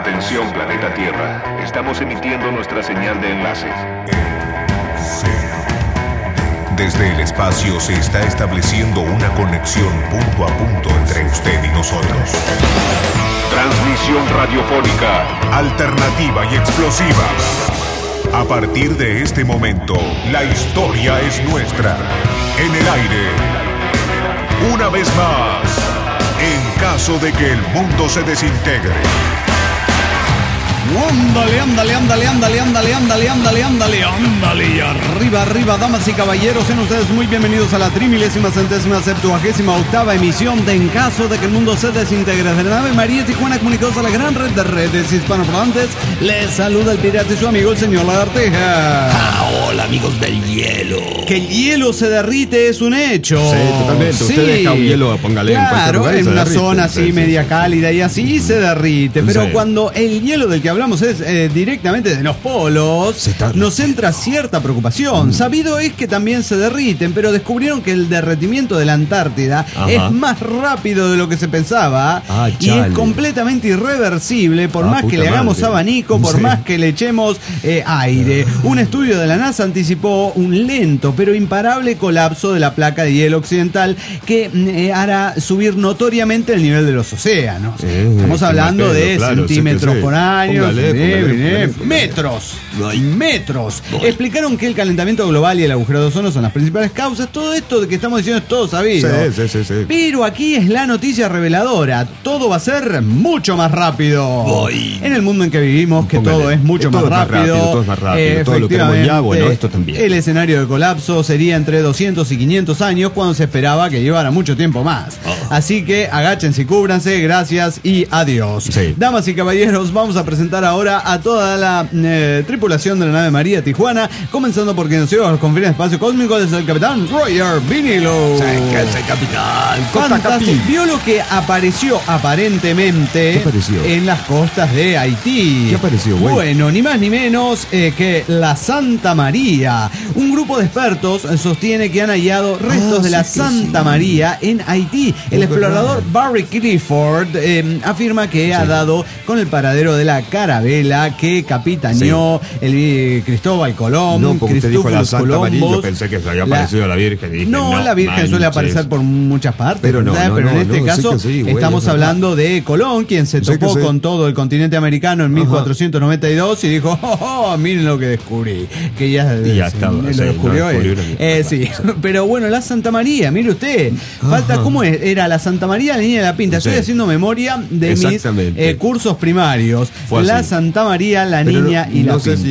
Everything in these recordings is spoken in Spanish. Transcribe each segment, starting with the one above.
Atención, planeta Tierra. Estamos emitiendo nuestra señal de enlace. Desde el espacio se está estableciendo una conexión punto a punto entre usted y nosotros. Transmisión radiofónica, alternativa y explosiva. A partir de este momento, la historia es nuestra. En el aire. Una vez más, en caso de que el mundo se desintegre. Ándale. Arriba, damas y caballeros, sean ustedes muy bienvenidos a la 3.078ª emisión de En caso de que el mundo se desintegre de la nave María Tijuana, comunicados a la gran red de redes hispanoparlantes. Les saluda el pirata y su amigo el señor Lagartija. Hola, amigos del hielo. Que el hielo se derrite es un hecho. Sí, totalmente. Usted deja un hielo, póngale claro, en una derrite, zona así media cálida y así se derrite. Pero cuando el hielo del que hablamos es directamente de los polos, nos entra cierta preocupación. Sabido es que también se derriten, pero descubrieron que el derretimiento de la Antártida es más rápido de lo que se pensaba y es completamente irreversible por más que le hagamos abanico, por más que le echemos aire. Un estudio de la NASA anticipó un lento pero imparable colapso de la placa de hielo occidental que hará subir notoriamente el nivel de los océanos. Estamos hablando de centímetros por año. Metros. Explicaron que el calentamiento global y el agujero de ozono son las principales causas. Todo esto de que estamos diciendo es todo sabido. Sí. Pero aquí es la noticia reveladora. Todo va a ser mucho más rápido. En el mundo en que vivimos, que todo es mucho más rápido. Todo es más rápido. Todo lo queremos ya, bueno, esto también. El escenario de colapso sería entre 200 y 500 años, cuando se esperaba que llevara mucho tiempo más. Así que agáchense y cúbranse. Gracias y adiós. Damas y caballeros, vamos a presentar ahora a toda la tripulación de la nave María Tijuana, comenzando por quien nos lleva a los confines de espacio cósmico, desde el capitán Roger Vinilo. Capitán. Fantástico. Vio lo que apareció aparentemente en las costas de Haití. ¿Qué apareció, güey? Bueno, ni más ni menos que la Santa María. Un grupo de expertos sostiene que han hallado restos de la Santa María en Haití. El explorador Barry Clifford afirma que ha dado con el paradero de la carabela que capitaneó el Cristóbal Colón. No, porque usted dijo la Santa María, yo pensé que se había aparecido la Virgen. Y dije, la Virgen suele aparecer por muchas partes, pero en este caso estamos hablando de Colón, quien se topó con todo el continente americano en 1492 y dijo, miren lo que descubrí. Que ya lo descubrió él. Sí, pero bueno, la Santa María, mire usted, falta, ¿cómo era la Santa María, la Niña de la Pinta? Estoy haciendo memoria de mis cursos primarios. La Santa María, la Niña y la Pinta. No sé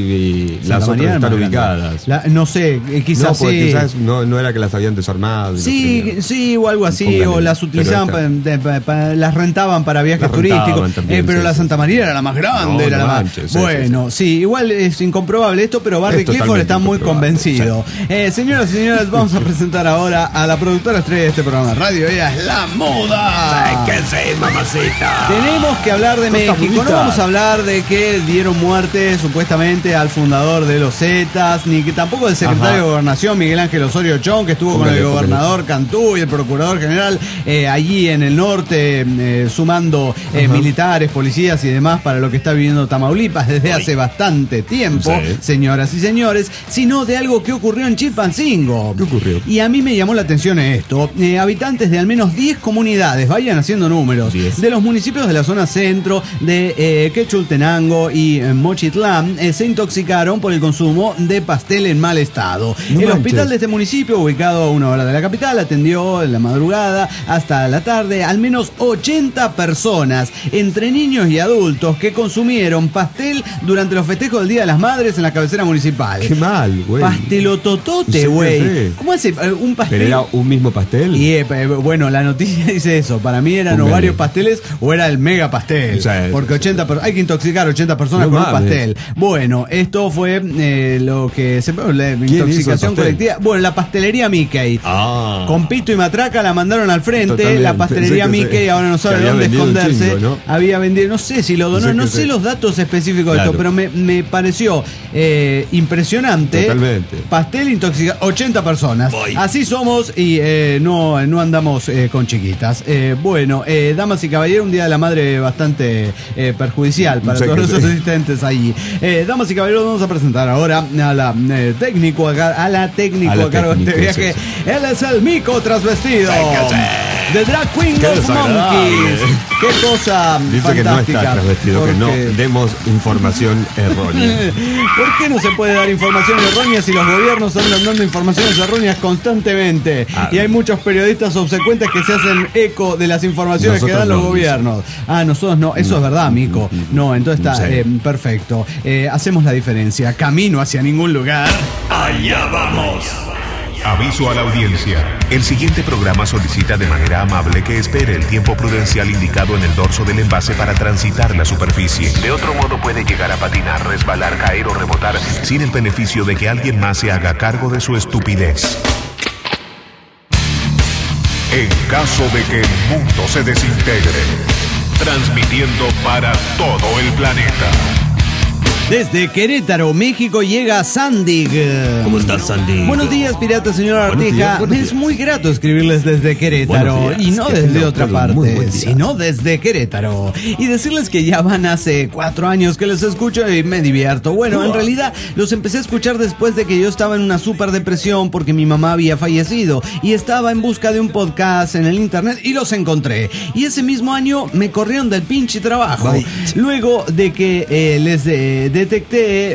si las otras están ubicadas. No sé, quizás sí. Quizás no era que las habían desarmado. Sí, o algo así, o las utilizaban, las rentaban para viajes turísticos. Pero la Santa María era la más grande. Bueno, sí, igual es incomprobable esto, pero Barry Clifford está muy convencido. Señoras y señores, vamos a presentar ahora a la productora estrella de este programa de radio. Ella es la moda. ¿Qué sé, mamacita? Tenemos que hablar de México. No vamos a hablar de que dieron muerte supuestamente al fundador de los Zetas, ni que tampoco del secretario de Gobernación Miguel Ángel Osorio Chong, que estuvo con el gobernador Cantú y el procurador general allí en el norte, sumando militares, policías y demás para lo que está viviendo Tamaulipas desde hace bastante tiempo, señoras y señores, sino de algo que ocurrió en Chilpancingo. ¿Qué ocurrió? Y a mí me llamó la atención esto. Habitantes de al menos 10 comunidades, vayan haciendo números, de los municipios de la zona centro de Quechultenango y Mochitlán, se intoxicaron por el consumo de pastel en mal estado. El hospital de este municipio, ubicado a 1 hora de la capital, atendió en la madrugada hasta la tarde al menos 80 personas, entre niños y adultos, que consumieron pastel durante los festejos del Día de las Madres en la cabecera municipal. Qué mal, güey. Pastelototote, güey. ¿Cómo hace un pastel? ¿Pero era un mismo pastel? Y bueno, la noticia dice eso. Para mí eran o varios pasteles o era el mega pastel. Porque 80 hay que intoxicar 80 personas con un pastel. Bueno, esto fue lo que se... La intoxicación colectiva. Bueno, la pastelería Mickey. Con pito y matraca la mandaron al frente. Totalmente. La pastelería Mickey ahora no sabe dónde esconderse. Chingo, ¿no? Había vendido, no sé si lo donó, no sé los datos específicos de esto, pero me pareció impresionante. Totalmente. Pastel intoxicado, 80 personas. Así somos y no andamos con chiquitas. Bueno, damas y caballeros, un día de la madre bastante perjudicial oficial para todos los asistentes ahí. Damas y caballeros, vamos a presentar ahora a la técnico a cargo de este viaje. Sí. Él es el Mico Transvestido. The Drag Queen of Monkeys. Qué cosa dice fantástica. Que no está transvestido, que no demos información errónea. ¿Por qué no se puede dar información errónea si los gobiernos andan dando informaciones erróneas constantemente? Y hay muchos periodistas obsecuentes que se hacen eco de las informaciones nosotros que dan los gobiernos. Nosotros no. Eso es verdad, Mico. No, entonces está perfecto. Hacemos la diferencia. Camino hacia ningún lugar. Allá vamos. Aviso a la audiencia. El siguiente programa solicita de manera amable que espere el tiempo prudencial indicado en el dorso del envase para transitar la superficie. De otro modo puede llegar a patinar, resbalar, caer o rebotar sin el beneficio de que alguien más se haga cargo de su estupidez. En caso de que el mundo se desintegre, transmitiendo para todo el planeta. Desde Querétaro, México, llega Sandig. ¿Cómo estás, Sandig? Buenos días, pirata, señor Artija. Es muy grato escribirles desde Querétaro. Y no desde otra parte, sino desde Querétaro. Y decirles que ya van hace 4 años que les escucho y me divierto. Bueno, en realidad los empecé a escuchar después de que yo estaba en una super depresión porque mi mamá había fallecido. Y estaba en busca de un podcast en el internet y los encontré. Y ese mismo año me corrieron del pinche trabajo. Luego de que les detecté,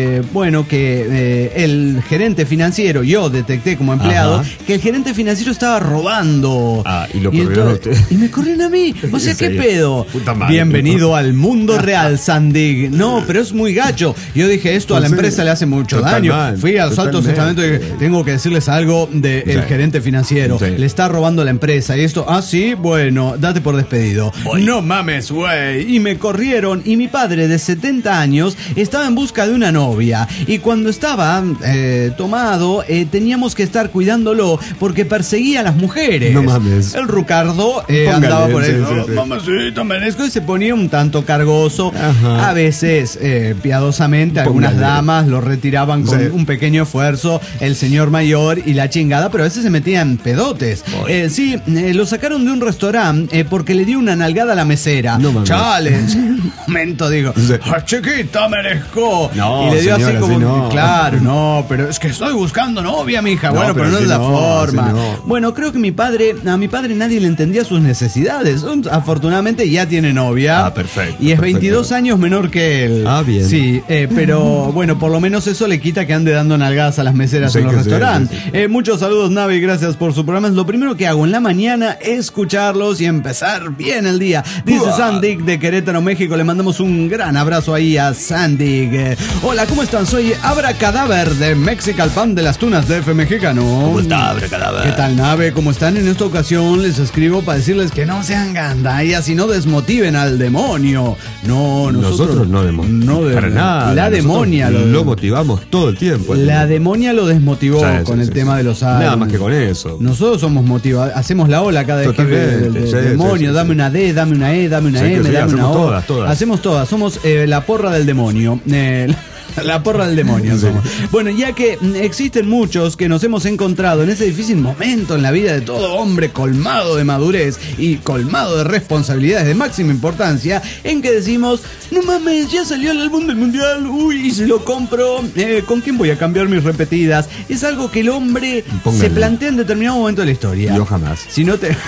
que el gerente financiero, yo detecté como empleado, que el gerente financiero estaba robando. Y lo corrieron a usted. Y me corrieron a mí. O sea, ¿qué pedo? Bienvenido al mundo real, Sandig. No, pero es muy gacho. Yo dije, esto a la empresa le hace mucho daño. Fui al Alto Testamento y dije, tengo que decirles algo del gerente financiero. Le está robando la empresa. Y esto, sí, bueno, date por despedido. No mames, güey. Y me corrieron. Y mi padre, de 70 años, estaba en busca de una novia. Y cuando estaba tomado, teníamos que estar cuidándolo porque perseguía a las mujeres. No mames. El Rucardo andaba por ahí. Mamacita, merezco. Y se ponía un tanto cargoso. A veces, piadosamente, algunas damas lo retiraban con un pequeño esfuerzo. El señor mayor y la chingada. Pero a veces se metían pedotes. Lo sacaron de un restaurante porque le dio una nalgada a la mesera. No mames. Chale. Un momento, digo. Chiquita, merezco. No, y le dio señora, así como, no. Claro, no, pero es que estoy buscando novia, mija. Bueno, pero no es la forma. Bueno, creo que a mi padre nadie le entendía sus necesidades. Afortunadamente ya tiene novia. Perfecto. Y es 22 años menor que él. Bien. Sí, pero bueno, por lo menos eso le quita que ande dando nalgadas a las meseras en los restaurantes. Muchos saludos, Nave, y gracias por su programa. Lo primero que hago en la mañana es escucharlos y empezar bien el día. Dice Sandig de Querétaro, México. Le mandamos un gran abrazo ahí a Sandig. Hola, ¿cómo están? Soy Abracadáver de Mexical Pan de las Tunas de F Mexicano. ¿Cómo está, Abracadáver? ¿Qué tal, Nave? ¿Cómo están? En esta ocasión les escribo para decirles que no sean gandallas y no desmotiven al demonio. No, nosotros no desmotivamos. Para nada. La demonia lo motivamos todo el tiempo. La demonia lo desmotivó con el tema de los álbumes. Nada más que con eso. Nosotros somos motivados, hacemos la ola cada vez que el demonio, dame una D, dame una E, dame una M, dame una O. Todas. Hacemos todas, somos la porra del demonio. La porra del demonio somos. Bueno, ya que existen muchos que nos hemos encontrado en ese difícil momento en la vida de todo hombre colmado de madurez y colmado de responsabilidades de máxima importancia, en que decimos, no mames, ya salió el álbum del mundial, y si lo compro, ¿con quién voy a cambiar mis repetidas? Es algo que el hombre se plantea en determinado momento de la historia. Yo jamás. Si no te...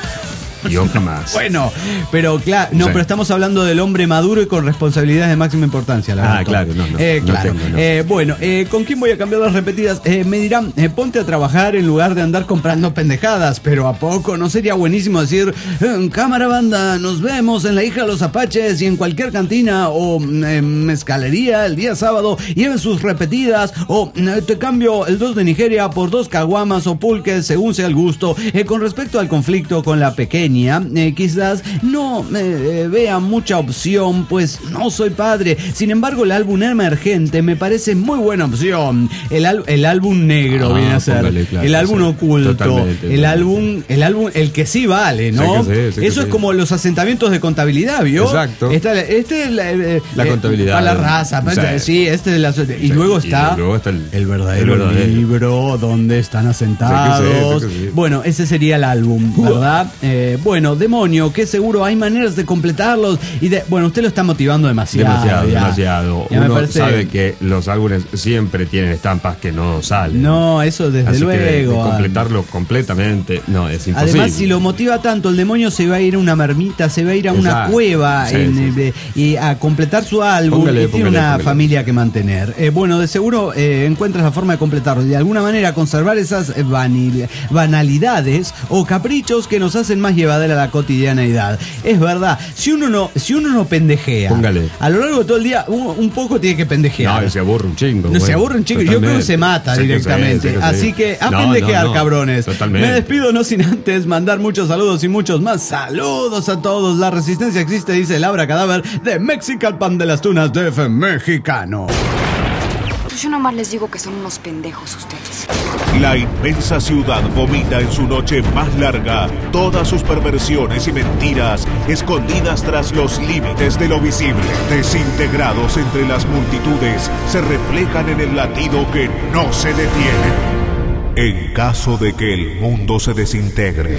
Yo jamás. Bueno, pero claro, pero estamos hablando del hombre maduro y con responsabilidades de máxima importancia. Claro, no tengo. Bueno, ¿con quién voy a cambiar las repetidas? Me dirán, ponte a trabajar en lugar de andar comprando pendejadas, pero ¿a poco no sería buenísimo decir, cámara banda, nos vemos en la Hija de los Apaches y en cualquier cantina o mezcalería el día sábado, lleven sus repetidas, o te cambio el 2 de Nigeria por 2 caguamas o pulques según sea el gusto? Con respecto al conflicto con la pequeña, quizás no vea mucha opción, pues no soy padre. Sin embargo, el álbum emergente me parece muy buena opción. El álbum negro viene a ser. El álbum oculto. El álbum, el que sí vale, ¿no? Eso es como los asentamientos de contabilidad, ¿vio? Exacto. La contabilidad. Para la raza. Sí, y luego está el verdadero libro donde están asentados. Bueno, ese sería el álbum, ¿verdad? bueno, demonio, que seguro hay maneras de completarlos. Bueno, usted lo está motivando demasiado. Demasiado. Uno sabe que los álbumes siempre tienen estampas que no salen. No, eso desde así luego. Que de completarlo completamente, no, es imposible. Además, si lo motiva tanto, el demonio se va a ir a una marmita, se va a ir a una cueva y a completar su álbum. Y tiene una familia que mantener. Bueno, de seguro encuentras la forma de completarlo y de alguna manera conservar esas banalidades o caprichos que nos hacen más llevadera la cotidianeidad. Es verdad, si uno no pendejea, a lo largo de todo el día un poco tiene que pendejear. No, se aburre un chingo. No, se aburre un chingo. Yo creo que se mata directamente. Así que a pendejear, cabrones. Totalmente. Me despido no sin antes mandar muchos saludos y muchos más. Saludos a todos. La resistencia existe, dice Laura Cadáver de Mexical Pan de las Tunas DF Mexicano. Yo nomás les digo que son unos pendejos ustedes. La inmensa ciudad vomita en su noche más larga todas sus perversiones y mentiras escondidas tras los límites de lo visible. Desintegrados entre las multitudes, se reflejan en el latido que no se detiene. En caso de que el mundo se desintegre,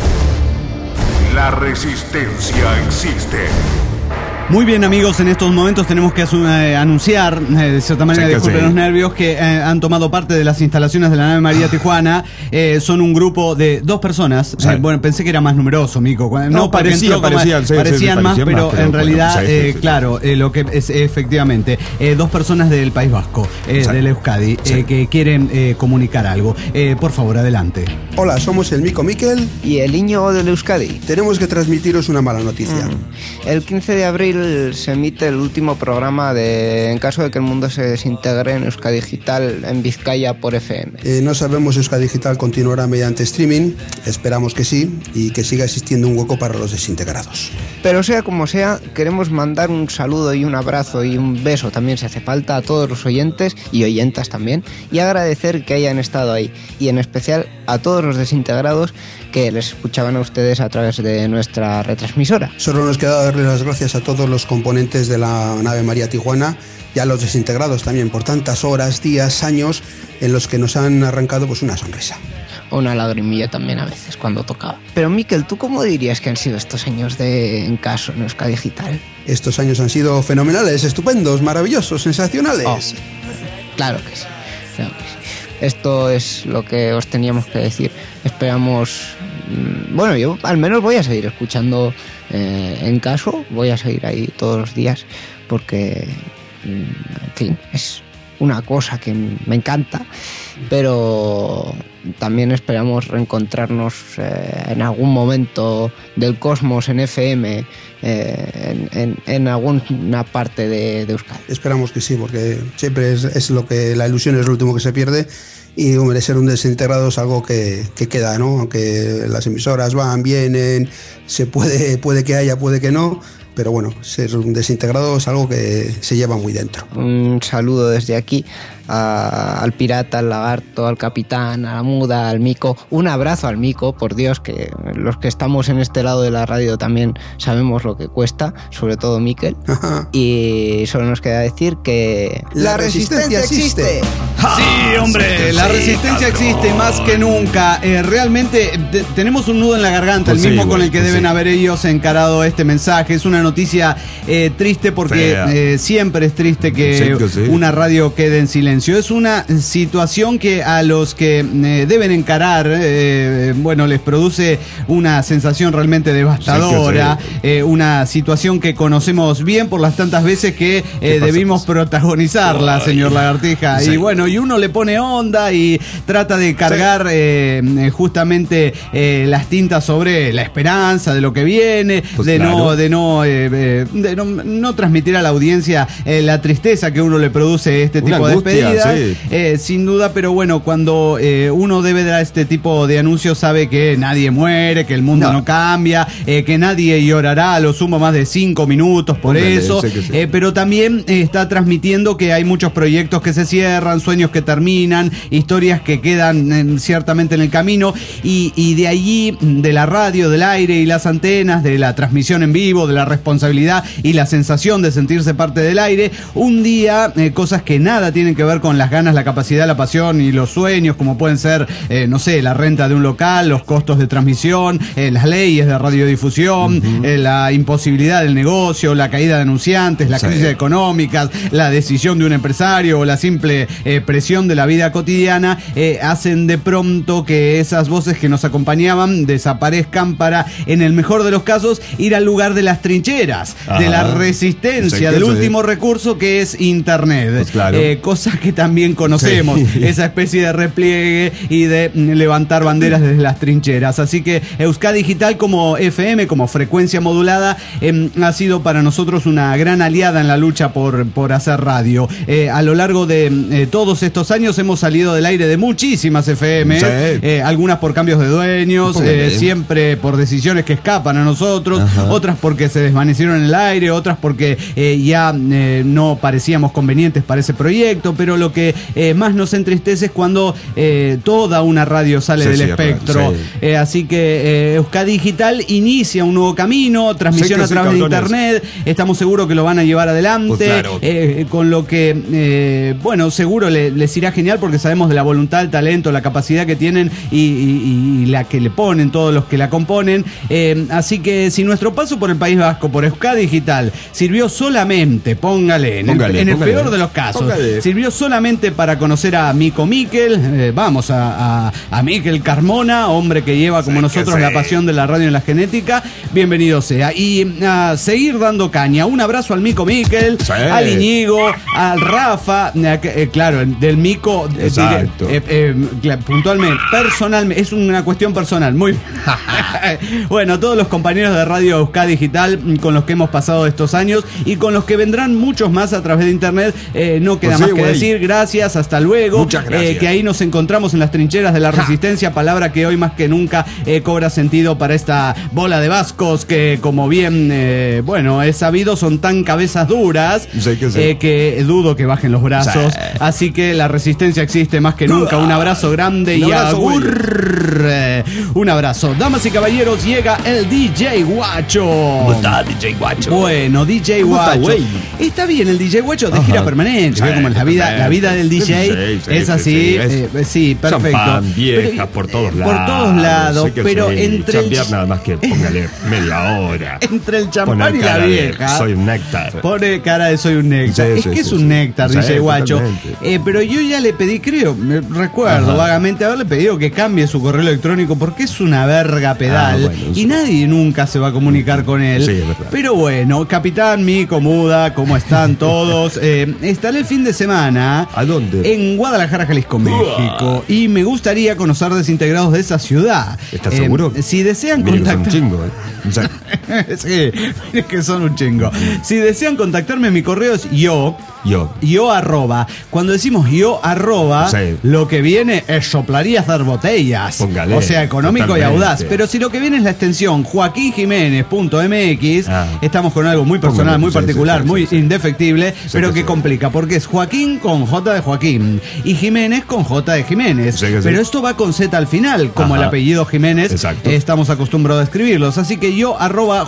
la resistencia existe. Muy bien, amigos, en estos momentos tenemos que anunciar, de cierta manera, disculpen los nervios, que han tomado parte de las instalaciones de la nave María Tijuana. Son un grupo de 2 personas. Bueno, pensé que era más numeroso, Mico. No, parecían más, pero en realidad, claro, lo que es efectivamente 2 personas del País Vasco, del Euskadi, que quieren comunicar algo. Por favor, adelante. Hola, somos el Mico Miquel y el Iñigo del Euskadi. Tenemos que transmitiros una mala noticia. El 15 de abril se emite el último programa de En caso de que el mundo se desintegre en Euskadi Digital en Vizcaya por FM. No sabemos si Euskadi Digital continuará mediante streaming, esperamos que sí, y que siga existiendo un hueco para los desintegrados. Pero sea como sea, queremos mandar un saludo y un abrazo y un beso, también se hace falta, a todos los oyentes y oyentas también, y agradecer que hayan estado ahí, y en especial a todos los desintegrados que les escuchaban a ustedes a través de nuestra retransmisora. Solo nos queda darles las gracias a todos los componentes de la nave María Tijuana y a los desintegrados también por tantas horas, días, años en los que nos han arrancado pues una sonrisa. Una lagrimilla también a veces cuando tocaba. Pero Miquel, ¿tú cómo dirías que han sido estos años de En Caso en Euskadi Digital? Estos años han sido fenomenales, estupendos, maravillosos, sensacionales. Claro que sí, claro que sí. Esto es lo que os teníamos que decir. Esperamos... Bueno, yo al menos voy a seguir escuchando En Caso, voy a seguir ahí todos los días porque, en fin, es una cosa que me encanta, pero también esperamos reencontrarnos en algún momento del cosmos en FM, en alguna parte de Euskadi. Esperamos que sí, porque siempre es lo que la ilusión es lo último que se pierde. Y hombre, ser un desintegrado es algo que queda, ¿no? Aunque las emisoras van, vienen, puede que haya, puede que no, pero bueno, ser un desintegrado es algo que se lleva muy dentro. Un saludo desde aquí al pirata, al lagarto, al capitán, a la muda, al Mico. Un abrazo al Mico, por Dios, que los que estamos en este lado de la radio también sabemos lo que cuesta, sobre todo Miquel. Y solo nos queda decir que la resistencia existe. Sí, hombre, la resistencia existe más que nunca. Realmente tenemos un nudo en la garganta, el mismo con el que deben haber ellos encarado este mensaje. Es una noticia triste porque siempre es triste que una radio quede en silencio. Es una situación que a los que deben encarar, bueno, les produce una sensación realmente devastadora, una situación que conocemos bien por las tantas veces que debimos protagonizarla, señor Lagartija. Y bueno, y uno le pone onda y trata de cargar justamente las tintas sobre la esperanza de lo que viene, de no transmitir a la audiencia la tristeza que uno le produce este tipo de despedidas. Sin duda, pero bueno, cuando uno debe dar este tipo de anuncios, sabe que nadie muere, que el mundo no cambia, que nadie llorará a lo sumo más de 5 minutos por eso, pero también está transmitiendo que hay muchos proyectos que se cierran, sueños que terminan, historias que quedan ciertamente en el camino, y de allí, de la radio, del aire y las antenas, de la transmisión en vivo, de la responsabilidad y la sensación de sentirse parte del aire, un día cosas que nada tienen que ver ver con las ganas, la capacidad, la pasión y los sueños, como pueden ser, no sé, la renta de un local, los costos de transmisión, las leyes de radiodifusión, la imposibilidad del negocio, la caída de anunciantes, las crisis económicas, la decisión de un empresario o la simple presión de la vida cotidiana, hacen de pronto que esas voces que nos acompañaban desaparezcan para, en el mejor de los casos, ir al lugar de las trincheras, de la resistencia, del último recurso que es Internet. Pues claro. Cosa que también conocemos, esa especie de repliegue y de levantar banderas desde las trincheras. Así que Euskadi Digital como FM, como frecuencia modulada, ha sido para nosotros una gran aliada en la lucha por hacer radio. A lo largo de todos estos años hemos salido del aire de muchísimas FM, algunas por cambios de dueños, siempre por decisiones que escapan a nosotros, otras porque se desvanecieron en el aire, otras porque ya no parecíamos convenientes para ese proyecto, pero lo que más nos entristece es cuando toda una radio sale del espectro. Así que Euskadi Digital inicia un nuevo camino, transmisión a través de Internet, estamos seguros que lo van a llevar adelante, pues claro. Con lo que, bueno, seguro les irá genial porque sabemos de la voluntad, el talento, la capacidad que tienen y la que le ponen todos los que la componen. Así que si nuestro paso por el País Vasco, por Euskadi Digital, sirvió solamente, póngale, en el peor de los casos, sirvió solamente para conocer a Mico Miquel, vamos a Miquel Carmona, hombre que lleva como nosotros la pasión de la radio en la genética, bienvenido sea. Y a seguir dando caña. Un abrazo al Mico Miquel, al Iñigo, al Rafa, claro, del Mico, puntualmente, personalmente, es una cuestión personal, muy bueno, todos los compañeros de Radio Euskadi Digital con los que hemos pasado estos años y con los que vendrán muchos más a través de Internet, no queda más que decir gracias, hasta luego. Muchas gracias. Que ahí nos encontramos en las trincheras de la resistencia, palabra que hoy más que nunca cobra sentido para esta bola de vascos que, como bien, bueno, es sabido, son tan cabezas duras que dudo que bajen los brazos. Así que la resistencia existe más que nunca. Un abrazo grande y agur. Un abrazo. Damas y caballeros, llega el DJ Guacho. ¿Cómo está, DJ Guacho? Bueno, DJ Guacho. Está bien el DJ Guacho de gira permanente. Como la vida del DJ es así. Sí, perfecto. Champán, vieja, por todos lados. Por todos lados, pero entre chambear nada más que póngale media hora. Entre el champán y la vieja. Soy un néctar. Pone cara de soy un néctar. Es que es un néctar, DJ Guacho. Pero yo ya le pedí, creo, me recuerdo vagamente haberle pedido que cambie su correo electrónico porque es una verga pedal y nadie nunca se va a comunicar con él. Sí, es verdad. Pero bueno, Capitán Mico Muda, ¿cómo están todos? Estaré el fin de semana. ¿A dónde? En Guadalajara, Jalisco, México. Y me gustaría conocer desintegrados de esa ciudad. ¿Estás seguro? Si desean contactar... Sí, es que son un chingo. Si desean contactarme, mi correo es yo arroba. Cuando decimos yo arroba, lo que viene es soplaría hacer botellas. Póngale, o sea, económico y audaz. Pero si lo que viene es la extensión joaquinjimenez.mx, estamos con algo muy personal, muy particular, muy indefectible, pero que complica, porque es Joaquín con J de Joaquín y Jiménez con J de Jiménez. Pero esto va con Z al final, como el apellido Jiménez. Estamos acostumbrados a escribirlos. Así que yo arroba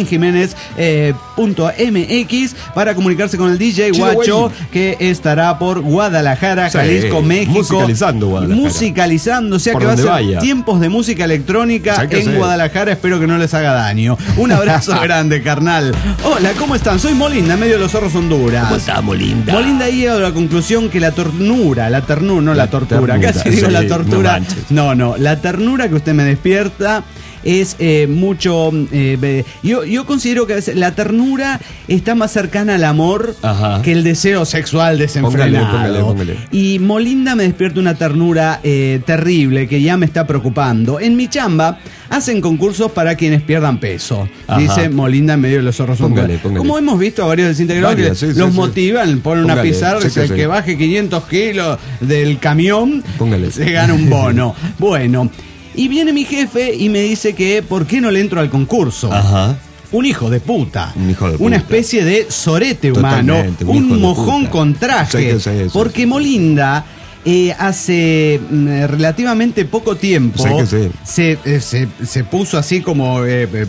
joaquinjimenez.mx para comunicarse con el DJ Guacho, que estará por Guadalajara, Jalisco, México. Musicalizando Guadalajara. Musicalizando, o sea que va a ser tiempos de música electrónica en Guadalajara. Espero que no les haga daño. Un abrazo grande, carnal. Hola, ¿cómo están? Soy Molinda, en medio de los zorros Honduras. ¿Cómo está, Molinda? Molinda ha llegado a la conclusión que la ternura, no la tortura, casi digo la tortura. No, la ternura que usted me despierta es mucho... yo considero que a veces la ternura está más cercana al amor que el deseo sexual desenfrenado. Póngale. Y Molinda me despierta una ternura terrible que ya me está preocupando. En mi chamba hacen concursos para quienes pierdan peso. Dice Molinda en medio de los zorros. Póngale. Como hemos visto a varios desintegrados que los motivan, ponen una pizarra, el que baje 500 kilos del camión se gana un bono. Bueno... Y viene mi jefe y me dice que ¿por qué no le entro al concurso? Un hijo de puta. Una especie de sorete humano. Un mojón con traje. Porque Molinda hace relativamente poco tiempo se puso así como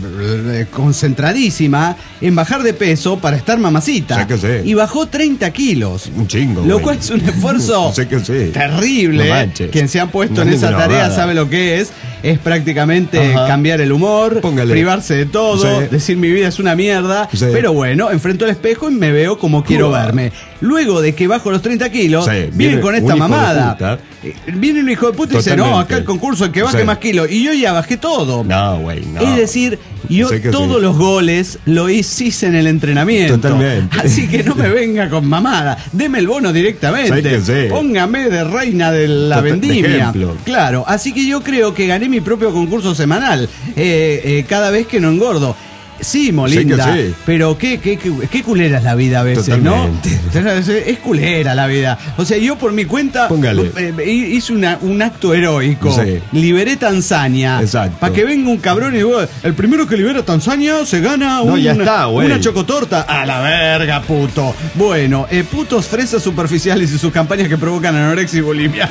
concentradísima en bajar de peso para estar mamacita. Y bajó 30 kilos. Un chingo. Lo cual es un esfuerzo terrible. No, quien se ha puesto en esa tarea sabe lo que es. Es prácticamente cambiar el humor, privarse de todo, decir mi vida es una mierda. Pero bueno, enfrento al espejo y me veo como quiero verme. Luego de que bajo los 30 kilos, vienen con esta mamada. Viene un hijo de puta y dice, no, acá el concurso, el que baje más kilos. Y yo ya bajé todo. No, güey, no. Es decir, yo todos los goles lo hice en el entrenamiento. Totalmente. Así que no me venga con mamada. Deme el bono directamente. Póngame de reina de la vendimia. Claro, así que yo creo que gané mi propio concurso semanal. Cada vez que no engordo. Sí, Molinda, pero qué culera es la vida a veces, totalmente, ¿no? Es culera la vida. O sea, yo por mi cuenta hice un acto heroico. Liberé Tanzania. Para que venga un cabrón y diga, el primero que libera Tanzania se gana una chocotorta. A la verga, puto. Bueno, putos fresas superficiales y sus campañas que provocan anorexia y bulimia.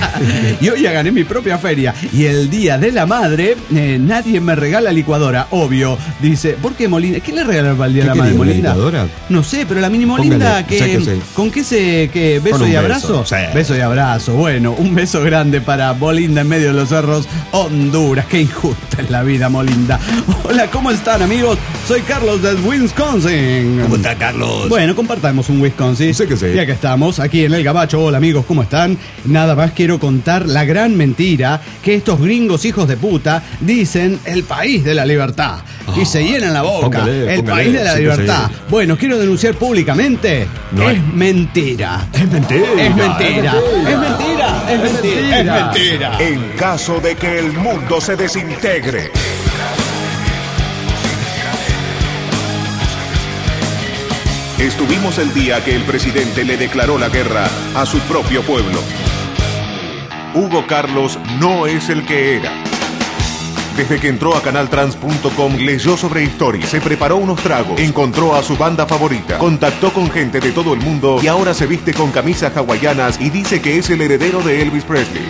Yo ya gané mi propia feria. Y el día de la madre, nadie me regala licuadora, obvio. Dice, ¿por qué Molinda? ¿Qué le regaló para el día de la madre, Molinda? No sé, pero la mini Molinda, ¿con qué beso y abrazo? Beso y abrazo. Bueno, un beso grande para Molinda en medio de los cerros, Honduras. Qué injusta es la vida, Molinda. Hola, ¿cómo están, amigos? Soy Carlos de Wisconsin. ¿Cómo está, Carlos? Bueno, compartamos un Wisconsin. Ya que estamos aquí en el Gabacho. Hola, amigos, ¿cómo están? Nada más quiero contar la gran mentira que estos gringos hijos de puta dicen el país de la libertad. Y se llenan la boca. El país de la libertad. Bueno, quiero denunciar públicamente. Es mentira. Es mentira. Es mentira. Es mentira. Es mentira. Es mentira. En caso de que el mundo se desintegre. Estuvimos el día que el presidente le declaró la guerra a su propio pueblo. Hugo Carlos no es el que era. Desde que entró a canaltrans.com, leyó sobre historia, se preparó unos tragos, encontró a su banda favorita, contactó con gente de todo el mundo y ahora se viste con camisas hawaianas y dice que es el heredero de Elvis Presley.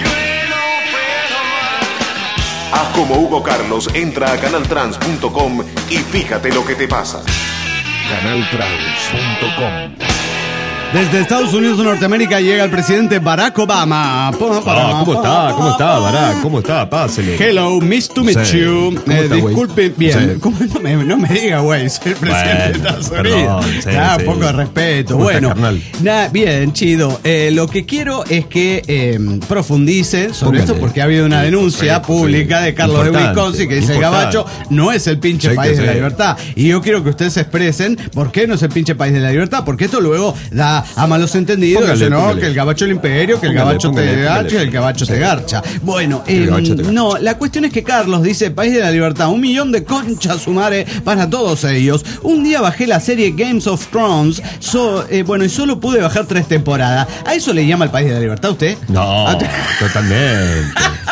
Haz como Hugo Carlos, entra a canaltrans.com y fíjate lo que te pasa. canaltrans.com. Desde Estados Unidos de Norteamérica llega el presidente Barack Obama. ¿Cómo está, Barack? ¿Cómo está? Pásele. Hello, miss to meet you. Disculpe, bien. No me diga, güey, soy el presidente de Estados Unidos. Un poco de respeto. Bueno, bien, chido. Lo que quiero es que profundice sobre esto, porque ha habido una denuncia pública de Carlos de Wisconsin que dice: el Gabacho no es el pinche país de la libertad. Y yo quiero que ustedes se expresen por qué no es el pinche país de la libertad, porque esto luego da a malos entendidos. Que el Gabacho del imperio, que el Gabacho te garcha y el Gabacho te garcha. Bueno, no, la cuestión es que Carlos dice: país de la libertad, 1 millón de conchas sumare para todos ellos. Un día bajé la serie Games of Thrones, y solo pude bajar 3 temporadas. ¿A eso le llama el país de la libertad usted? No, totalmente.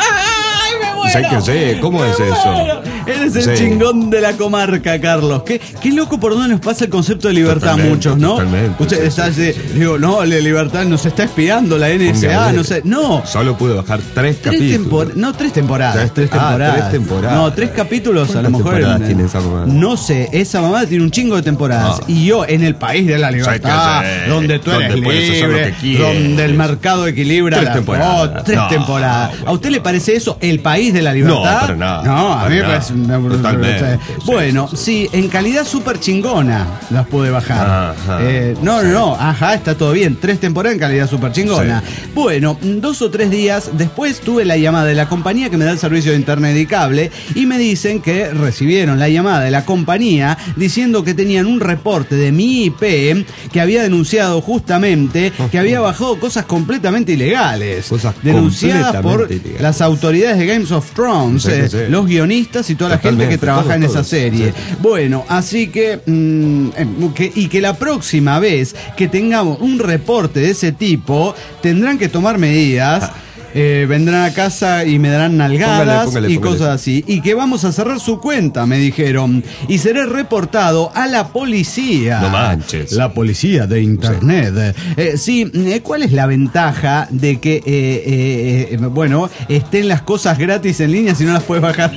¿Cómo es eso? Eres el chingón de la comarca, Carlos. Qué loco por dónde nos pasa el concepto de libertad a muchos, ¿no? Usted está digo, no, la libertad nos está espiando la NSA, no sé. No. Solo pude bajar 3 capítulos. 3 temporadas. 3 temporadas. No, 3 capítulos a lo mejor. Tiene esa mamada? No sé, esa mamada tiene un chingo de temporadas. Y yo en el país de la libertad, donde tú eres libre, donde el mercado equilibra 3 temporadas. 3 temporadas. ¿A usted le parece eso el país de la libertad? No, para nada. No, a mí me parece totalmente. Bueno, sí, en calidad súper chingona las pude bajar. Está todo bien. 3 temporadas en calidad súper chingona. Bueno, 2 o 3 días después tuve la llamada de la compañía que me da el servicio de internet y cable y me dicen que recibieron la llamada de la compañía diciendo que tenían un reporte de mi IP que había denunciado justamente que había bajado cosas completamente ilegales. Denunciadas por las autoridades de Games of Thrones, los guionistas y toda la gente que trabaja en esa serie. Bueno, así que la próxima vez que tengamos un reporte de ese tipo, tendrán que tomar medidas vendrán a casa y me darán nalgadas Póngale. cosas así. Y que vamos a cerrar su cuenta, me dijeron. Y seré reportado a la policía. No manches. La policía de internet. Sí, ¿cuál es la ventaja de que, estén las cosas gratis en línea si no las puedes bajar?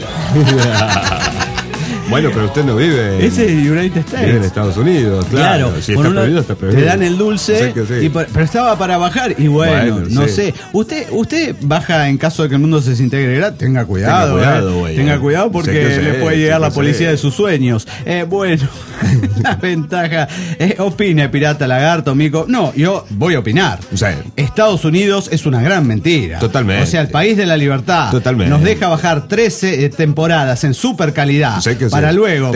Bueno, pero usted no vive. Ese es United States. Vive en Estados Unidos, claro. Si está prohibido, está prohibido. Te dan el dulce, Sí. pero estaba para bajar. Y bueno, no sé. Usted baja en caso de que el mundo se desintegre. Tenga cuidado. Tenga cuidado porque le puede llegar la policía de sus sueños. La ventaja. Opine, pirata, lagarto, mico. No, yo voy a opinar. Sí. Estados Unidos es una gran mentira. Totalmente. O sea, el país de la libertad. Totalmente. Nos deja bajar 13 temporadas en super calidad. Para luego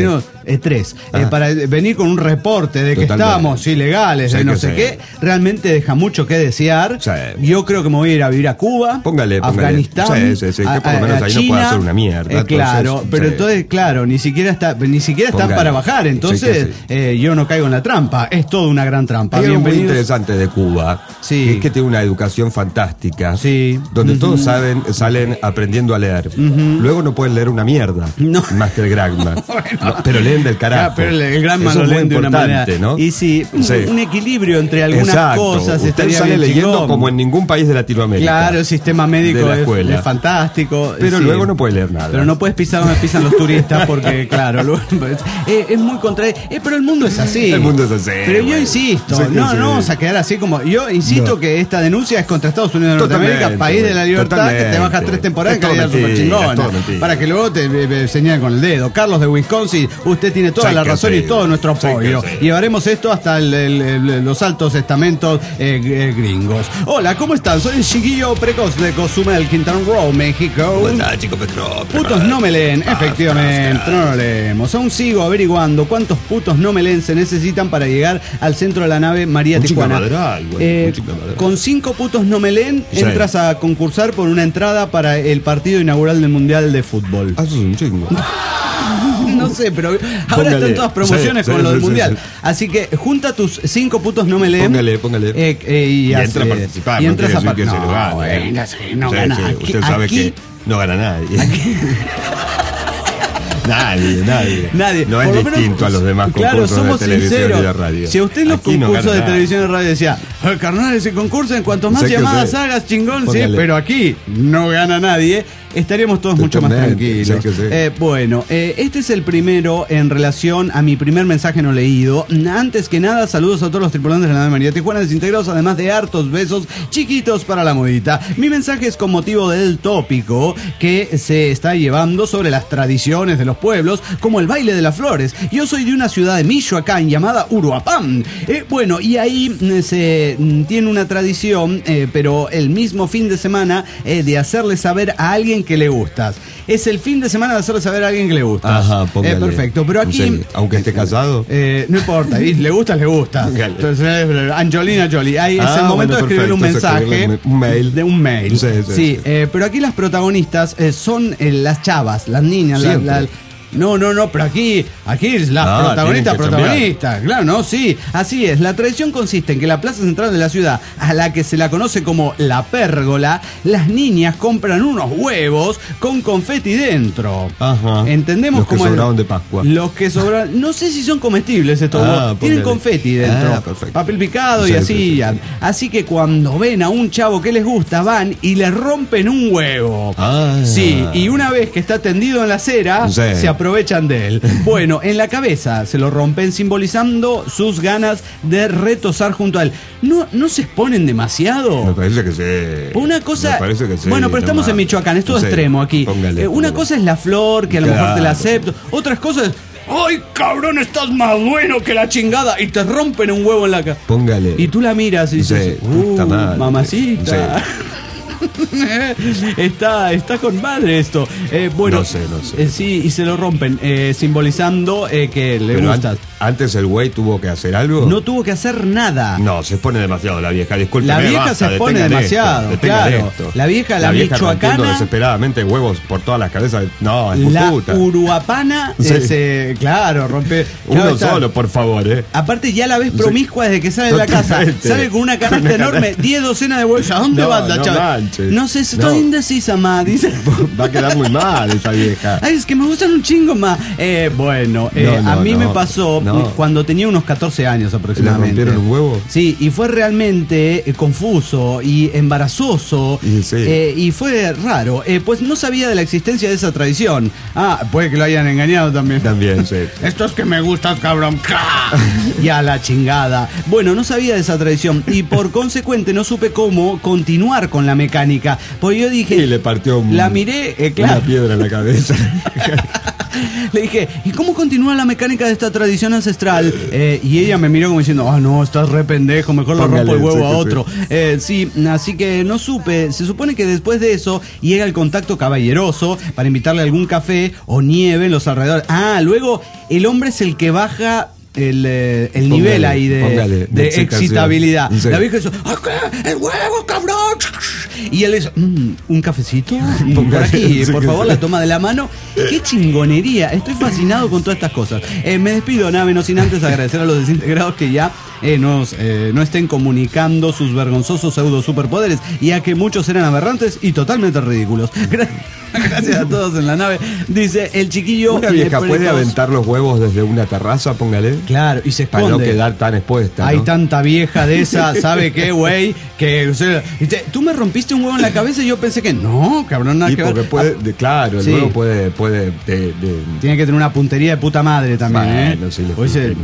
para venir con un reporte de que estamos ilegales, de no sé qué, realmente deja mucho que desear. Sí. Yo creo que me voy a ir a vivir a Cuba, Afganistán, que por lo menos ahí China, no puede hacer una mierda. Entonces, ni siquiera están para bajar. Entonces, yo no caigo en la trampa. Es toda una gran trampa. Hay algo muy interesante de Cuba, que es que tiene una educación fantástica, donde todos salen aprendiendo a leer. Luego no pueden leer una mierda, más que el Gramma. Pero leen del carajo. Pero el Gramma lo leen de una manera, ¿no? Y un equilibrio entre algunas cosas. Usted sale leyendo como en ningún país de Latinoamérica. Claro, el sistema médico es fantástico. Pero luego no puede leer nada. Pero no puedes pisar donde pisan los turistas porque, claro, es muy pero el mundo es así. El mundo es así. Pero yo insisto, no vamos a quedar así como. Yo insisto que esta denuncia es contra Estados Unidos de Norteamérica, país de la libertad, que te baja 3 temporadas en calidad super chingona. Para que luego te señalen con el dedo. Carlos de Wisconsin, usted tiene toda la razón y todo nuestro apoyo. Llevaremos esto hasta los altos estamentos gringos. Hola, ¿cómo están? Soy el chiquillo precoz de Cozumel, Quintana Roo, México. Putos no me leen, efectivamente, no lo leemos. Aún sigo averiguando cuántos putos no me leen se necesitan para llegar al centro de la nave María Tijuana. Con 5 putos no me leen, entras a concursar por una entrada para el partido inaugural del Mundial de Fútbol. Eso es un chingo. No sé, pero ahora están todas promociones con lo del mundial. Así que junta tus 5 putos no me leen. Póngale. Y entra a participar. Y entras a participar. No gana. Usted sabe que no gana nadie. Nadie. No es distinto a los demás concursos de televisión y de radio. Si a usted en los concursos de televisión y radio decía, carnal, si concursen, cuanto más llamadas hagas, chingón, sí, pero aquí no gana nadie, estaríamos todos mucho más tranquilos. Este es el primero en relación a mi primer mensaje no leído. Antes que nada, saludos a todos los tripulantes de la nave María Tijuana desintegrados, además de hartos besos chiquitos para la modita. Mi mensaje es con motivo del tópico que se está llevando sobre las tradiciones de los pueblos, como el baile de las flores. Yo soy de una ciudad de Michoacán llamada Uruapán. Y ahí se tiene una tradición, pero el mismo fin de semana, de hacerle saber a alguien que le gustas. Es el fin de semana de hacerle saber a alguien que le gustas. Ajá, póngale. Perfecto, pero aquí... Aunque esté casado. No importa, y le gusta. Entonces, Angelina Jolie. Ahí es el momento de escribir un mensaje. Un mail. Sí. Pero aquí las protagonistas son las chavas, las niñas, No, pero aquí es la protagonista, claro, no, sí, así es. La tradición consiste en que la plaza central de la ciudad, a la que se la conoce como la pérgola, las niñas compran unos huevos con confeti dentro. Ajá. ¿Entendemos los que sobraron de Pascua? Los que sobraron, no sé si son comestibles estos huevos, tienen confeti dentro, papel picado y así. Así que cuando ven a un chavo que les gusta, van y le rompen un huevo. Sí, y una vez que está tendido en la acera, se aprovechan de él. Bueno, en la cabeza se lo rompen, simbolizando sus ganas de retosar junto a él. ¿No se exponen demasiado? Me parece que sí. Una cosa... Me parece que sí. Bueno, pero estamos en Michoacán, es todo extremo aquí. Una cosa es la flor, que a lo mejor te la acepto. Otras cosas... ¡Ay, cabrón, estás más bueno que la chingada! Y te rompen un huevo en la cara. Póngale. Y tú la miras y dices, mamacita. Está con madre esto. No sé. Sí, y se lo rompen, simbolizando que le gusta. Antes el güey tuvo que hacer algo. No tuvo que hacer nada. No, se expone demasiado la vieja, disculpe. La vieja se expone demasiado, claro. La vieja michoacana. Desesperadamente huevos por todas las cabezas. No, es muy puta. La uruapana, claro, rompe. Uno solo, por favor, Aparte ya la ves promiscua desde que sale de la casa. Sale con una canasta enorme, 10 docenas de huevos. ¿A dónde vas, la chava? No sé, estoy indecisa, ma, dice. Va a quedar muy mal esa vieja. Ay, es que me gustan un chingo, ma. A mí me pasó cuando tenía unos 14 años aproximadamente. ¿Le rompieron un huevo? Sí, y fue realmente confuso y embarazoso. Y fue raro. Pues no sabía de la existencia de esa tradición. Puede que lo hayan engañado también. También, sí. Esto es que me gustas, cabrón. Y a la chingada. Bueno, no sabía de esa tradición y por consecuente no supe cómo continuar con la mecánica. Pues yo dije... Y le partió la miré, claro. Una piedra en la cabeza. Le dije, ¿y cómo continúa la mecánica de esta tradición ancestral? Y ella me miró como diciendo, no, estás re pendejo, mejor le rompo el huevo a otro. Sí, así que no supe. Se supone que después de eso llega el contacto caballeroso para invitarle a algún café o nieve en los alrededores. Luego el hombre es el que baja el nivel ahí de excitabilidad. Sí. La vieja dice, ¡el huevo, cabrón! Y él dice, ¿un cafecito? Por aquí, por favor, la toma de la mano. ¡Qué chingonería! Estoy fascinado con todas estas cosas. Me despido, nave, no sin antes agradecer a los desintegrados que ya no estén comunicando sus vergonzosos pseudo superpoderes, ya que muchos eran aberrantes y totalmente ridículos. Gracias a todos en la nave. Dice el chiquillo. Una vieja puede aventar los huevos desde una terraza, póngale. Claro, y se esconde. Para no quedar tan expuesta. Hay tanta vieja de esa, ¿sabe qué, güey? Que tú me rompiste un huevo en la cabeza y yo pensé que no, cabrón, nada que ver. Porque puede, claro, el huevo puede. Tiene que tener una puntería de puta madre también, bueno, sí,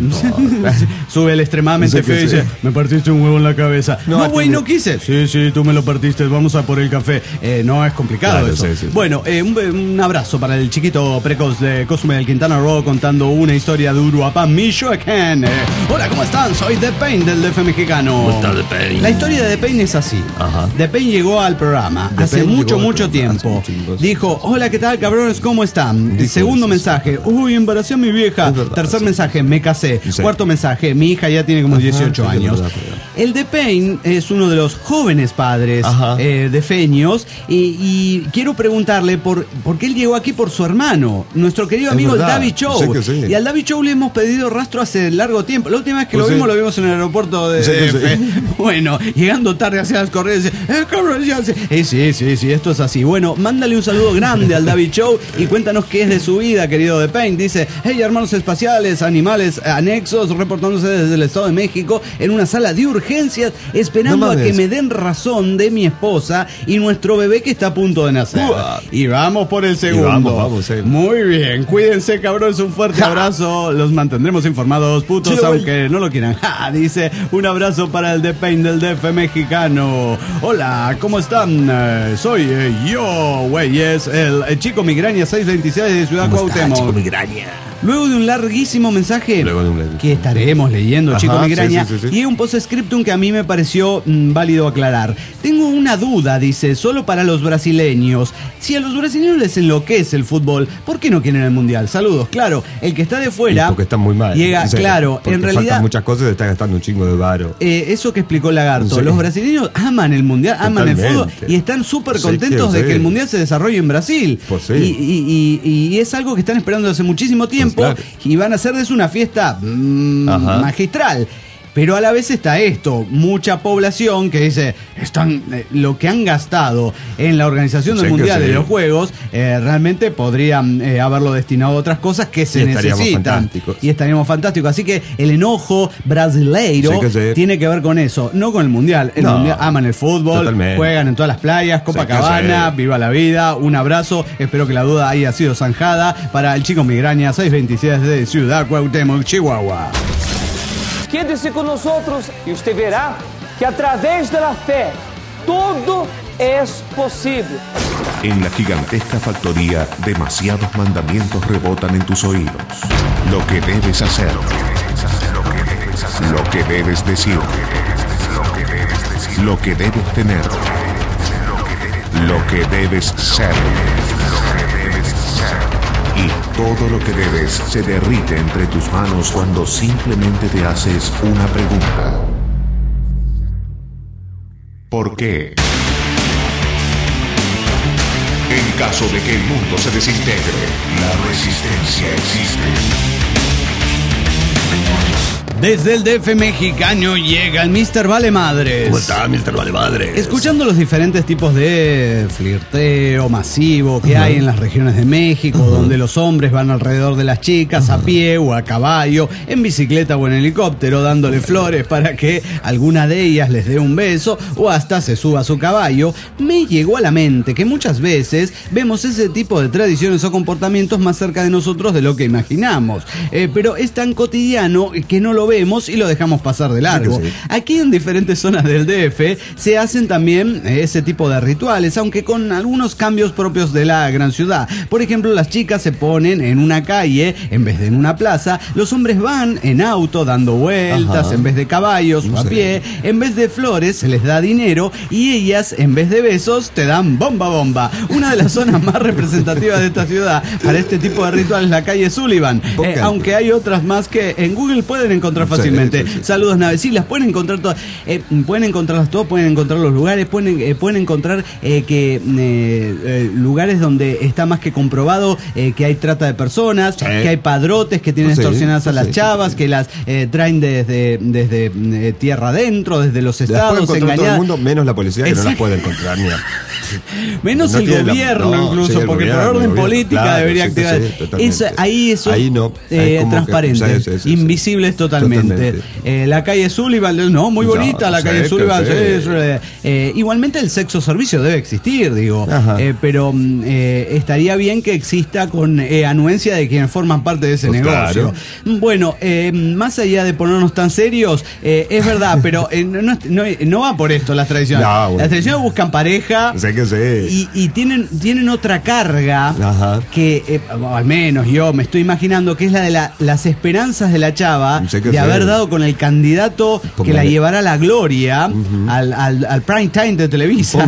sube el extremadamente feo y dice, me partiste un huevo en la cabeza. No, güey, no quise. Sí, tú me lo partiste, vamos a por el café. No es complicado eso. Sí. Bueno, un abrazo para el chiquito precoz de Cosme del Quintana Roo contando una historia de Uruapan, Michoacán. Hola, ¿cómo están? Soy The Pain del DF mexicano. ¿Cómo está The Pain? La historia de The Pain es así. The Pain llegó al programa hace mucho tiempo. Dijo, hola, ¿qué tal, cabrones? ¿Cómo están? Segundo mensaje, embaracé a mi vieja. Tercer mensaje, me casé. Cuarto mensaje, mi hija ya tiene como 18 años. El The Pain es uno de los jóvenes padres de Feños y quiero preguntarle por qué él llegó aquí por su hermano, nuestro querido amigo el David Chow. Sí. Y al David Chow le hemos pedido rastro hace largo tiempo. La última vez que lo vimos en el aeropuerto de DF. Bueno, llegando tarde hacia las correas, cabrón, ya sé. Sí, esto es así. Bueno, mándale un saludo grande al David Chow y cuéntanos qué es de su vida, querido The Pain. Dice, hey, hermanos espaciales, animales anexos, reportándose desde el Estado de México en una sala de urgencias, esperando a que me den razón de mi esposa y nuestro bebé que está a punto de nacer. Y vamos por el segundo. Vamos. Muy bien, cuídense, cabrones, un fuerte abrazo. Los mantendremos informados, putos, aunque no lo quieran. Dice, un abrazo para el The Pain del DF mexicano. Hola, ¿cómo están? Soy yo, güeyes, el Chico Migraña 626 de Ciudad Cuauhtémoc. Chico Migraña. Luego de un larguísimo mensaje que estaremos leyendo, Chico Migraña, y un postscriptum que a mí me pareció válido aclarar. Tengo una duda, dice, solo para los brasileños. Si a los brasileños les enloquece el fútbol, ¿por qué no quieren el mundial? Saludos. Claro, el que está de fuera... Porque están muy mal. Llega, claro, en realidad... faltan muchas cosas y está gastando un chingo de varo. Eso que explicó Lagarto. Los brasileños aman el mundial, aman el fútbol y están súper contentos de que el mundial se desarrolle en Brasil. Y es algo que están esperando hace muchísimo tiempo. Y van a hacer de eso una fiesta magistral. Pero a la vez está esto, mucha población que dice, lo que han gastado en la organización del Mundial de los Juegos, realmente podrían haberlo destinado a otras cosas que se necesitan. Y estaríamos fantásticos. Así que el enojo brasileiro tiene que ver con eso, no con el Mundial. El Mundial aman el fútbol, juegan en todas las playas, Copacabana, viva la vida, un abrazo. Espero que la duda haya sido zanjada para el Chico Migraña 626 de Ciudad Cuauhtémoc, Chihuahua. Quede-se con nosotros y usted verá que a través de la fe todo es posible. En la gigantesca factoría, demasiados mandamientos rebotan en tus oídos. Lo que debes hacer, lo que debes decir, lo que debes tener, lo que debes ser. Y todo lo que debes se derrite entre tus manos cuando simplemente te haces una pregunta. ¿Por qué? En caso de que el mundo se desintegre, la resistencia existe. Desde el DF mexicano llega el Mr. Vale Madres. ¿Cómo está, Mr. Vale Madres? Escuchando los diferentes tipos de flirteo masivo que hay en las regiones de México, donde los hombres van alrededor de las chicas a pie o a caballo, en bicicleta o en helicóptero, dándole flores para que alguna de ellas les dé un beso o hasta se suba a su caballo, me llegó a la mente que muchas veces vemos ese tipo de tradiciones o comportamientos más cerca de nosotros de lo que imaginamos. Pero es tan cotidiano que no lo vemos y lo dejamos pasar de largo. Sí. Aquí en diferentes zonas del DF se hacen también ese tipo de rituales, aunque con algunos cambios propios de la gran ciudad. Por ejemplo, las chicas se ponen en una calle en vez de en una plaza, los hombres van en auto dando vueltas en vez de caballos o a pie, en vez de flores se les da dinero y ellas en vez de besos te dan bomba bomba. Una de las zonas más representativas de esta ciudad para este tipo de rituales es la calle Sullivan, aunque hay otras más que en Google pueden encontrar fácilmente. Sí. Saludos, naves. Sí, las pueden encontrar todas. Pueden encontrarlas todas, pueden encontrar los lugares, pueden encontrar lugares donde está más que comprobado que hay trata de personas, que hay padrotes que tienen extorsionadas a las chavas, que las traen desde tierra adentro, desde los estados, engañadas. Todo el mundo, menos la policía, que no las puede encontrar ni menos el gobierno, incluso, porque por orden política debería activar. Ahí transparente, invisibles totalmente. La calle Sullivan, muy bonita la calle Sullivan. Igualmente el sexo servicio debe existir, digo, pero estaría bien que exista con anuencia de quienes forman parte de ese negocio. Claro. Bueno, más allá de ponernos tan serios, es verdad, pero no va por esto las tradiciones. Las tradiciones buscan pareja. Y tienen otra carga que, al menos yo me estoy imaginando, que es la de las esperanzas de la chava de haber dado con el candidato que la llevará a la gloria, al prime time de Televisa.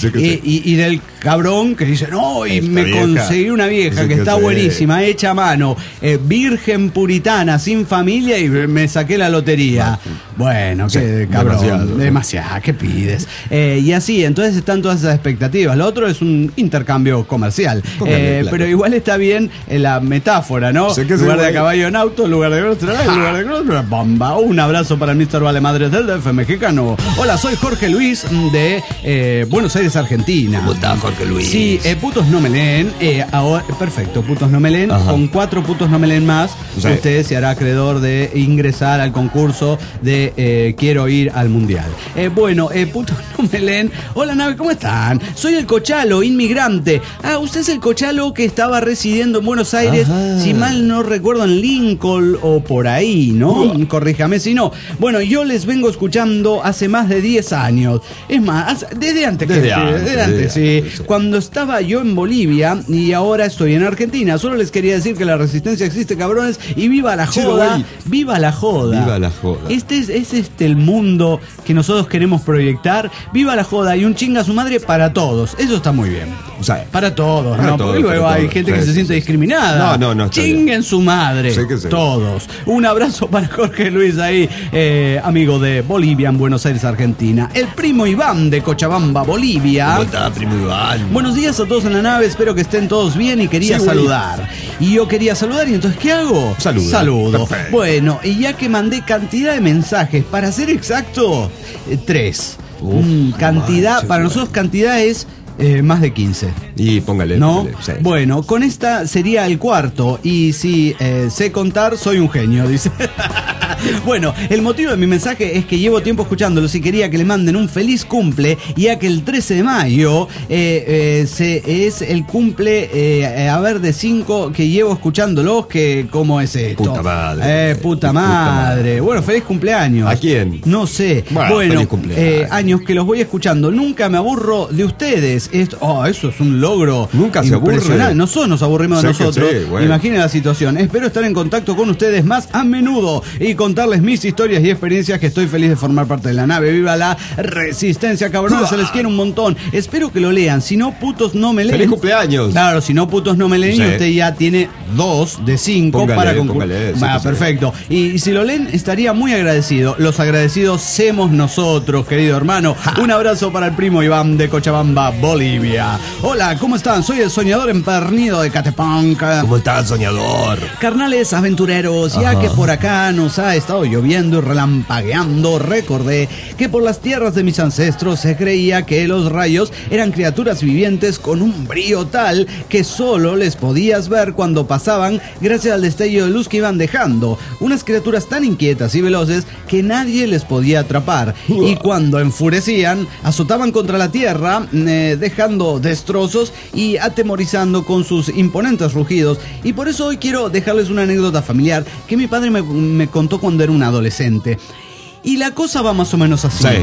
Y del cabrón que dice, no, y me conseguí una vieja que está buenísima, hecha a mano, virgen puritana, sin familia, y me saqué la lotería. Bueno, qué cabrón, demasiado, ¿qué pides? Y así, entonces están todas esas expectativas. Lo otro es un intercambio comercial, pero igual está bien la metáfora, ¿no? Lugar de caballo en auto, lugar de bomba. Un abrazo para el Mr. Vale Madres del DF mexicano. Hola, soy Jorge Luis de Buenos Aires, Argentina. ¿Cómo está, Jorge Luis? Sí, putos no me leen. Ahora, perfecto, putos no me leen. Con 4 putos no me leen más, usted se hará acreedor de ingresar al concurso de Quiero ir al mundial. Putos no me leen. Hola, nave, ¿cómo están? Soy el Cochalo, inmigrante. Usted es el Cochalo que estaba residiendo en Buenos Aires, si mal no recuerdo, en Lincoln o por ahí, ¿no? Corríjame si no. Bueno, yo les vengo escuchando hace más de 10 años. Es más, desde antes. Sí. Cuando estaba yo en Bolivia y ahora estoy en Argentina. Solo les quería decir que la resistencia existe, cabrones, y viva la joda. Viva la joda. Viva la joda. Este es el mundo que nosotros queremos proyectar. Viva la joda y un chinga a su madre para todos. Eso está muy bien. Para todos, ¿no? Porque luego hay gente que se siente discriminada. No. Chinguen su madre. Todos. Un abrazo para Jorge Luis ahí, amigo de Bolivia, en Buenos Aires, Argentina. El primo Iván de Cochabamba, Bolivia. ¿Cómo está, primo Iván? Buenos días a todos en la nave, espero que estén todos bien y quería saludar. Y yo quería saludar, y entonces, ¿qué hago? Saludo. Perfecto. Bueno, y ya que mandé cantidad de mensajes, para ser exacto, 3. Cantidad, para nosotros cantidad es más de 15. Y póngale. ¿No? Bueno, con esta sería el cuarto. Y si sé contar, soy un genio, dice. Bueno, el motivo de mi mensaje es que llevo tiempo escuchándolos y quería que le manden un feliz cumple, ya que el 13 de mayo es el cumple, de 5 que llevo escuchándolos, que ¿cómo es esto? Puta madre. Puta madre. Bueno, feliz cumpleaños. ¿A quién? No sé. Bueno, años que los voy escuchando. Nunca me aburro de ustedes. Eso es un logro. Nunca se aburre. Nosotros nos aburrimos de nosotros. Imaginen la situación. Espero estar en contacto con ustedes más a menudo y contarles mis historias y experiencias, que estoy feliz de formar parte de la nave. Viva la resistencia, cabrones, se les quiere un montón. Espero que lo lean, si no, putos no me leen. ¡Feliz cumpleaños! Claro, si no, putos no me leen, y usted ya tiene 2 de 5 para concluir. Perfecto. Y si lo leen, estaría muy agradecido. Los agradecidos somos nosotros, querido hermano. Un abrazo para el primo Iván de Cochabamba, Bolivia. Hola, ¿cómo están? Soy el soñador empernido de Catepanca. ¿Cómo estás, soñador? Carnales aventureros, ya que por acá nos ha ha estado lloviendo y relampagueando, recordé que por las tierras de mis ancestros se creía que los rayos eran criaturas vivientes con un brío tal que solo les podías ver cuando pasaban gracias al destello de luz que iban dejando. Unas criaturas tan inquietas y veloces que nadie les podía atrapar. Y cuando enfurecían, azotaban contra la tierra, dejando destrozos y atemorizando con sus imponentes rugidos. Y por eso hoy quiero dejarles una anécdota familiar que mi padre me contó cuando era un adolescente. Y la cosa va más o menos así. Sí.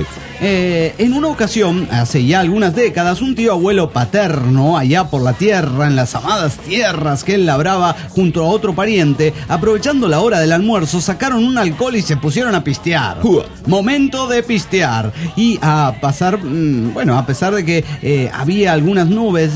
En una ocasión, hace ya algunas décadas, un tío abuelo paterno, allá por la tierra, en las amadas tierras que él labraba junto a otro pariente, aprovechando la hora del almuerzo, sacaron un alcohol y se pusieron a pistear. Momento de pistear. Y a pasar, bueno, a pesar de que había algunas nubes,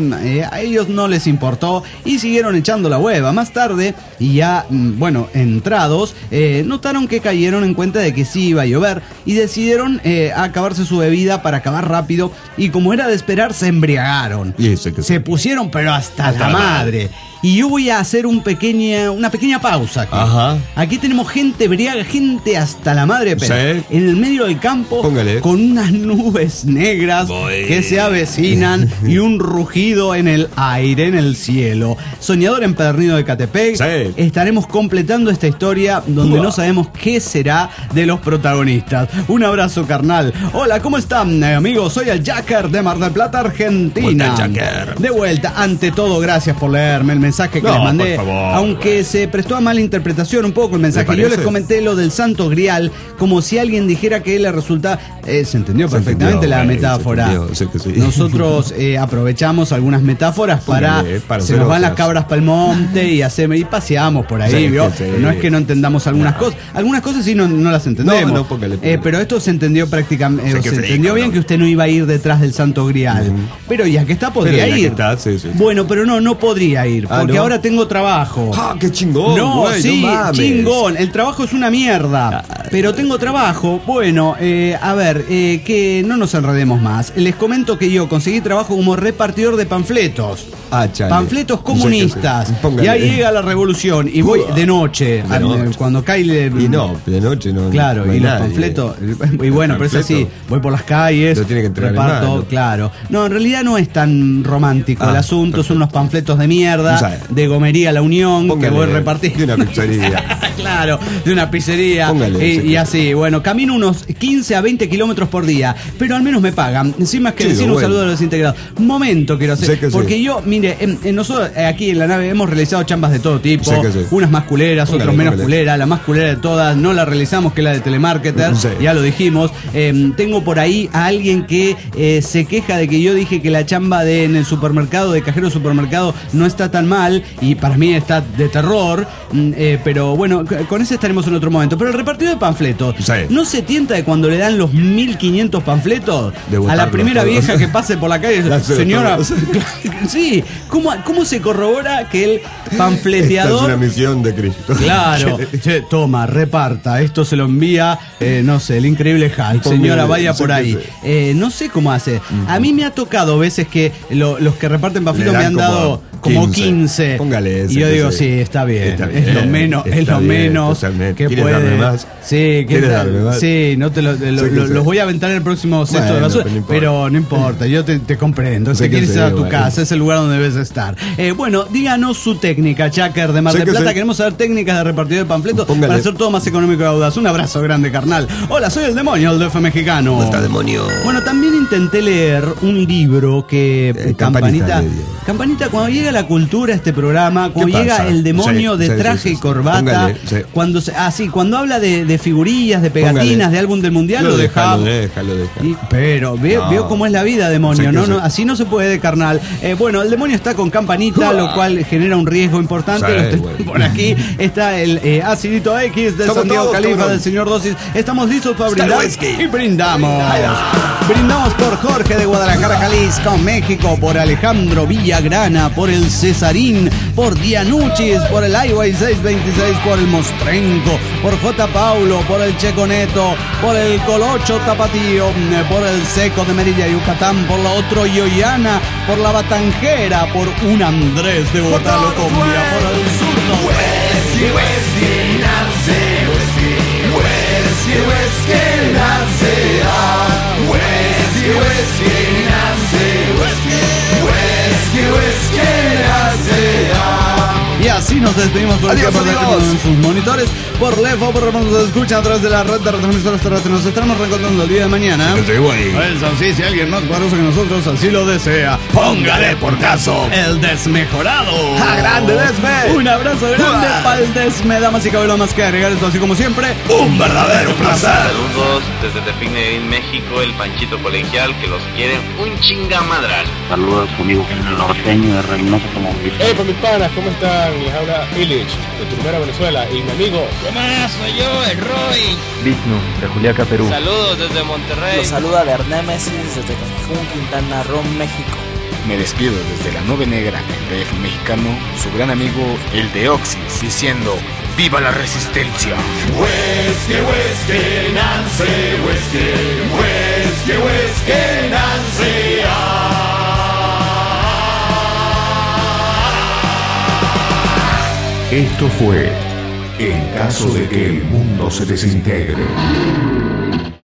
a ellos no les importó y siguieron echando la hueva. Más tarde, y ya, bueno, entrados, notaron que cayeron en cuenta de que sí iba a llover y decidieron acabarse su bebida para acabar rápido, y como era de esperar, se embriagaron. Se pusieron pero hasta la madre. Y yo voy a hacer una pequeña pausa aquí. Ajá. Aquí tenemos gente briaga, gente hasta la madre, pero en el medio del campo, con unas nubes negras que se avecinan y un rugido en el aire, en el cielo. Soñador empedernido de Catepec, estaremos completando esta historia donde no sabemos qué será de los protagonistas. Un abrazo, carnal. Hola, ¿cómo están, amigos? Soy el Jacker de Mar del Plata, Argentina. De vuelta. Ante todo, gracias por leerme el mensaje que les mandé, aunque se prestó a mala interpretación un poco el mensaje. Yo les comenté lo del Santo Grial como si alguien dijera que le resulta... se entendió perfectamente la metáfora. Nosotros aprovechamos algunas metáforas para se nos van las cabras para el monte y paseamos por ahí, ¿vio? No es que no entendamos algunas cosas sí no las entendemos. Pero esto se entendió prácticamente, se entendió bien que usted no iba a ir detrás del Santo Grial. Pero ya que está, podría ir. Bueno, pero no podría ir. Porque ahora tengo trabajo. ¡Ah, qué chingón! No, sí, chingón. El trabajo es una mierda. Pero tengo trabajo. Bueno, a ver, que no nos enredemos más. Les comento que yo conseguí trabajo como repartidor de panfletos. Panfletos comunistas. Y ahí llega la revolución. Y voy de noche. Cuando cae... Y no, de noche no. Claro, no y los panfletos... Y bueno, pero es así. Voy por las calles, reparto, claro. No, en realidad no es tan romántico el asunto. Son unos panfletos de mierda. De Gomería La Unión, que voy a repartir. De una pizzería. Claro, de una pizzería. Y así, bueno, camino unos 15 a 20 kilómetros por día, pero al menos me pagan. Sin más que decir, un saludo a los integrados. Momento quiero hacer, porque yo, mire, nosotros aquí en la nave hemos realizado chambas de todo tipo, unas más culeras, otras menos culeras. La más culera de todas no la realizamos, que es la de telemarketer, ya lo dijimos. Tengo por ahí a alguien que se queja de que yo dije que la chamba en el supermercado, de cajero de supermercado, no está tan mal, y para mí está de terror, pero bueno, con ese estaremos en otro momento. Pero el repartidor de panfletos, ¿no se tienta de cuando le dan los 1500 panfletos a la primera vieja que pase por la calle? Señora, sí, ¿cómo se corrobora que el panfleteador... Esta es una misión de Cristo. Claro, toma, reparta, esto se lo envía, no sé, el increíble Hulk, señora, vaya por ahí. No sé cómo hace. A mí me ha tocado veces que los que reparten panfletos me han dado... como 15. Póngale ese. Y yo digo, sí, está bien. Es lo menos que ¿Quieres puede. Darme más? Sí, ¿Quieres darme más? Sí, no te los voy a aventar en el próximo cesto de basura. Pero no importa, yo te comprendo. Si quieres ir a tu casa, es el lugar donde debes estar. Bueno, díganos su técnica, Chacker de Mar del Plata. Queremos saber técnicas de repartidor de panfletos para hacer todo más económico y audaz. Un abrazo grande, carnal. Hola, soy el demonio, el DF mexicano. ¿Cómo está, demonio? Bueno, también intenté leer un libro que Campanita, cuando llega la cultura, este programa, cuando llega el demonio de traje y corbata, cuando habla de figurillas, de pegatinas, de álbum del mundial, lo dejamos. Déjalo. Pero veo cómo es la vida, demonio, no, así no se puede, carnal. Bueno, el demonio está con Campanita, lo cual genera un riesgo importante. Por aquí está el Acidito X del Santiago Califa, del señor Dosis. Estamos listos para brindar y brindamos. Brindamos por Jorge de Guadalajara, Jalisco, México, por Alejandro Villagrana, por el Cesarín, por Dianuchis, por el Highway 626, por el Mostrenco, por J. Paulo, por el Checo Neto, por el Colocho Tapatío, por el Seco de Merilla, Yucatán, por la Otro Yoyana, por la Batanjera, por un Andrés de Bogotá, Locombia, por el Surdo. Whisky, whisky, Nancy, whisky, whisky, Nancy, whisky, whisky, Nancy. Y así nos despedimos por aquí, en sus monitores, por Lefo, por nos escuchan a través de la red de retransmisores terrestres. Nos estaremos reencontrando el día de mañana. Eso sí, si alguien más poderoso que nosotros así lo desea, póngale por caso el desmejorado. ¡Ja, grande Desme! Un abrazo grande para el Desme, damas y caballeros, más que agregar esto, así como siempre, un verdadero placer. Saludos desde Tepín, México, el Panchito Colegial, que los quiere un chingamadral. Saludos, amigo, el norteño de Reynosa como para mis panas, ¿cómo están? Les habla Illich, de Turbera, Venezuela, y mi amigo... ¿Qué más? Soy yo, el Roy. Vigno, de Juliaca, Perú. Saludos desde Monterrey. Los saluda de Némesis desde Cancún, Quintana Roo, México. Me despido desde la Nube Negra, el DF mexicano, su gran amigo, el Deoxys, diciendo... ¡Viva la resistencia! Whisky, whisky, Nancy, whisky, whisky, whisky, Nancy. Esto fue En caso de que el mundo se desintegre.